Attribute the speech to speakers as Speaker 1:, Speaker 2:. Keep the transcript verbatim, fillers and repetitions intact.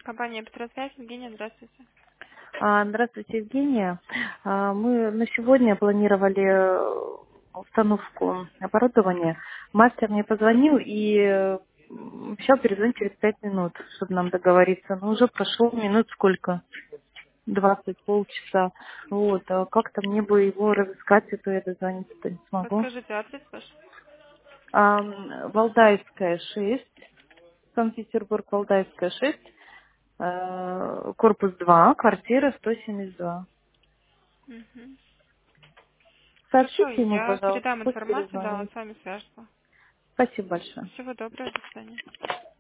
Speaker 1: Компания «Петросвязь», Евгения, здравствуйте.
Speaker 2: А, Здравствуйте, Евгения. А, Мы на сегодня планировали э, установку оборудования. Мастер мне позвонил и э, м, обещал перезвонить через пять минут, чтобы нам договориться. Но уже прошло минут сколько? Двадцать, полчаса. Вот. А как-то мне бы его разыскать, а то я дозвониться-то не смогу.
Speaker 1: Подскажите адрес ваш.
Speaker 2: А, м, Валдайская, шесть. Санкт-Петербург, Валдайская, шесть. э, Корпус два, квартира сто семьдесят два.
Speaker 1: Мгм. Хорошо,
Speaker 2: Сообщите ему,
Speaker 1: я
Speaker 2: пожалуйста,
Speaker 1: передам
Speaker 2: пусть
Speaker 1: информацию, да, он
Speaker 2: перезвонит.
Speaker 1: с вами свяжется.
Speaker 2: Спасибо большое.
Speaker 1: Всего доброго, до свидания.